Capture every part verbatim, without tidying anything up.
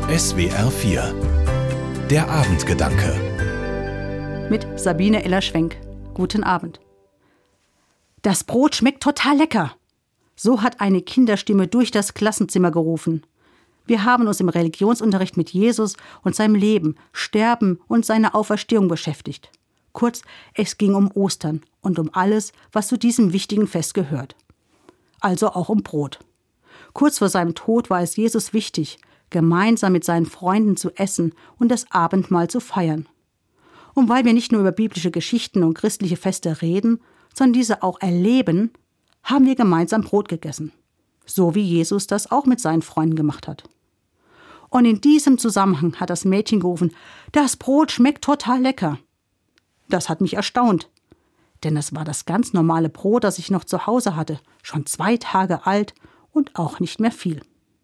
S W R vier. Der Abendgedanke. Mit Sabine Eller-Schwenk. Guten Abend. Das Brot schmeckt total lecker. So hat eine Kinderstimme durch das Klassenzimmer gerufen. Wir haben uns im Religionsunterricht mit Jesus und seinem Leben, Sterben und seiner Auferstehung beschäftigt. Kurz, es ging um Ostern und um alles, was zu diesem wichtigen Fest gehört. Also auch um Brot. Kurz vor seinem Tod war es Jesus wichtig, gemeinsam mit seinen Freunden zu essen und das Abendmahl zu feiern. Und weil wir nicht nur über biblische Geschichten und christliche Feste reden, sondern diese auch erleben, haben wir gemeinsam Brot gegessen. So wie Jesus das auch mit seinen Freunden gemacht hat. Und in diesem Zusammenhang hat das Mädchen gerufen, das Brot schmeckt total lecker. Das hat mich erstaunt, denn es war das ganz normale Brot, das ich noch zu Hause hatte, schon zwei Tage alt und auch nicht mehr viel.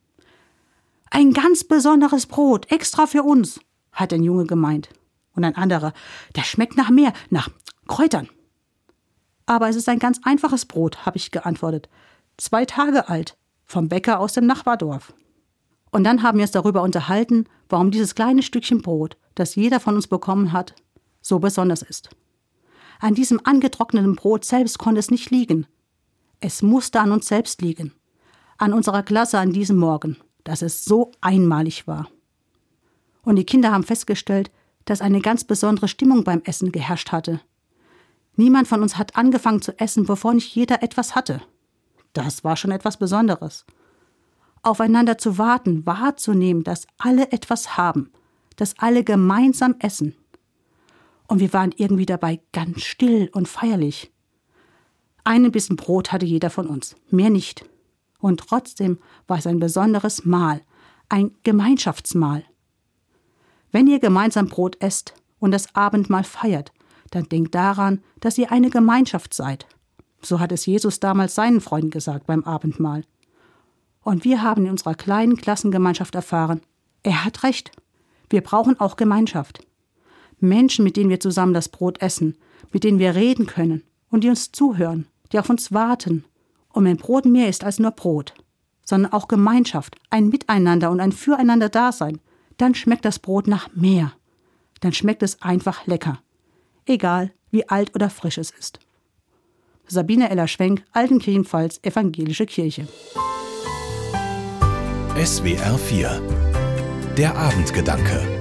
Ein ganz besonderes Brot, extra für uns, hat ein Junge gemeint. Und ein anderer, das schmeckt nach mehr, nach Kräutern. Aber es ist ein ganz einfaches Brot, habe ich geantwortet. Zwei Tage alt, vom Bäcker aus dem Nachbardorf. Und dann haben wir uns darüber unterhalten, warum dieses kleine Stückchen Brot, das jeder von uns bekommen hat, so besonders ist. An diesem angetrockneten Brot selbst konnte es nicht liegen. Es musste an uns selbst liegen. An unserer Klasse an diesem Morgen, dass es so einmalig war. Und die Kinder haben festgestellt, dass eine ganz besondere Stimmung beim Essen geherrscht hatte. Niemand von uns hat angefangen zu essen, bevor nicht jeder etwas hatte. Das war schon etwas Besonderes. Aufeinander zu warten, wahrzunehmen, dass alle etwas haben, dass alle gemeinsam essen. Und wir waren irgendwie dabei ganz still und feierlich. Einen Bissen Brot hatte jeder von uns, mehr nicht. Und trotzdem war es ein besonderes Mahl, ein Gemeinschaftsmahl. Wenn ihr gemeinsam Brot esst und das Abendmahl feiert, dann denkt daran, dass ihr eine Gemeinschaft seid. So hat es Jesus damals seinen Freunden gesagt beim Abendmahl. Und wir haben in unserer kleinen Klassengemeinschaft erfahren, er hat recht. Wir brauchen auch Gemeinschaft. Menschen, mit denen wir zusammen das Brot essen, mit denen wir reden können und die uns zuhören, die auf uns warten. Und wenn Brot mehr ist als nur Brot, sondern auch Gemeinschaft, ein Miteinander und ein Füreinander-Dasein, dann schmeckt das Brot nach mehr. Dann schmeckt es einfach lecker. Egal, wie alt oder frisch es ist. Sabine Eller-Schwenk, Altenkirchen-Pfalz, Evangelische Kirche. S W R vier. Der Abendgedanke.